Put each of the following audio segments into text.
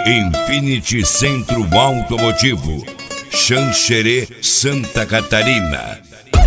Infinity Centro Automotivo, Xanxerê, Santa Catarina.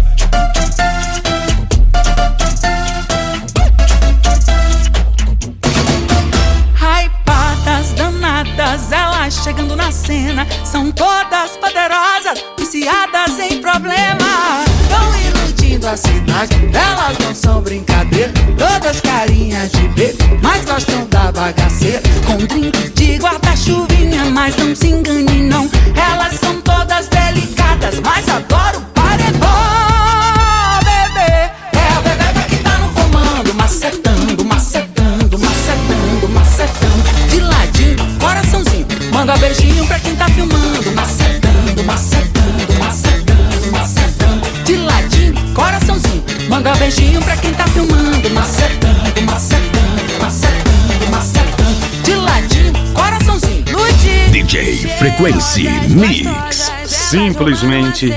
Hypadas, danadas, elas chegando na cena, são todas poderosas, viciadas em problema. Tão iludindo a cidade, elas não são brincadeira, todas carinhas de bebê, mas gostam da bagaceira. Com drink de guarda-chuvinha, mas não se engane não, elas são todas delicadas, mas adoram paredão. Oh, bebê, é a bebê que tá no comando, macetando, macetando, macetando, macetando. De ladinho, coraçãozinho, manda beijinho pra quem tá filmando, macetando, macetando, macetando, macetando. De ladinho, coraçãozinho, manda beijinho pra quem tá filmando, macetando, macetando, macetando, macetando. De ladinho, coraçãozinho, nude. DJ Frequency Mix. Simplesmente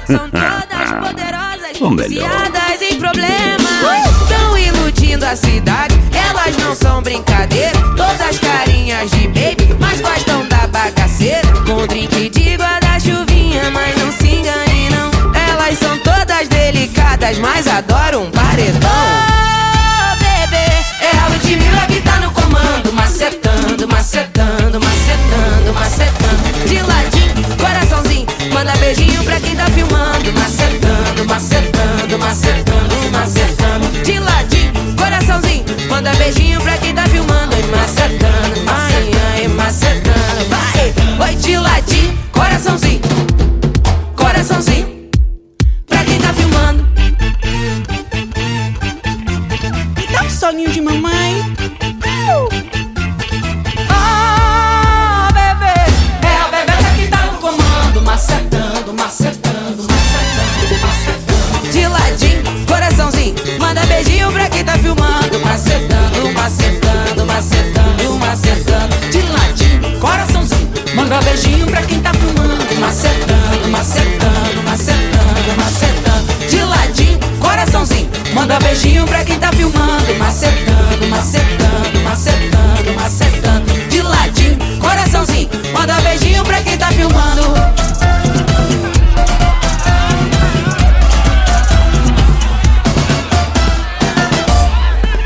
o melhor. Viciadas em problemas, tão iludindo a cidade, elas não são brincadeira, todas carinhas de baby, mas gostam da bagaceira. Com drink de guarda-chuvinha, mas não se engane não, elas são todas delicadas, mas adoram um paredão. Oh, bebê, É a Ludmilla que tá no comando, macetando, macetando, macetando, macetando. de ladinho, coraçãozinho, manda beijinho pra quem tá filmando, Macetando, macetando, macetando, macetando. de ladinho, coraçãozinho, manda beijinho pra quem tá filmando, Macetando, ai, ai, macetando, vai, oi, de ladinho, coraçãozinho, coraçãozinho, pra quem tá filmando. Me dá um soninho de mamãe. Ah, bebê, É a bebê que tá no comando, macetando, macetando, macetando, macetando. de ladinho, coraçãozinho, manda beijinho pra quem tá filmando, Macetando, macetando, macetando, macetando. de ladinho, Coraçãozinho, manda beijinho pra quem tá filmando, macetando, macetando, macetando, macetando. de ladinho, coraçãozinho, Manda beijinho pra quem tá filmando, macetando.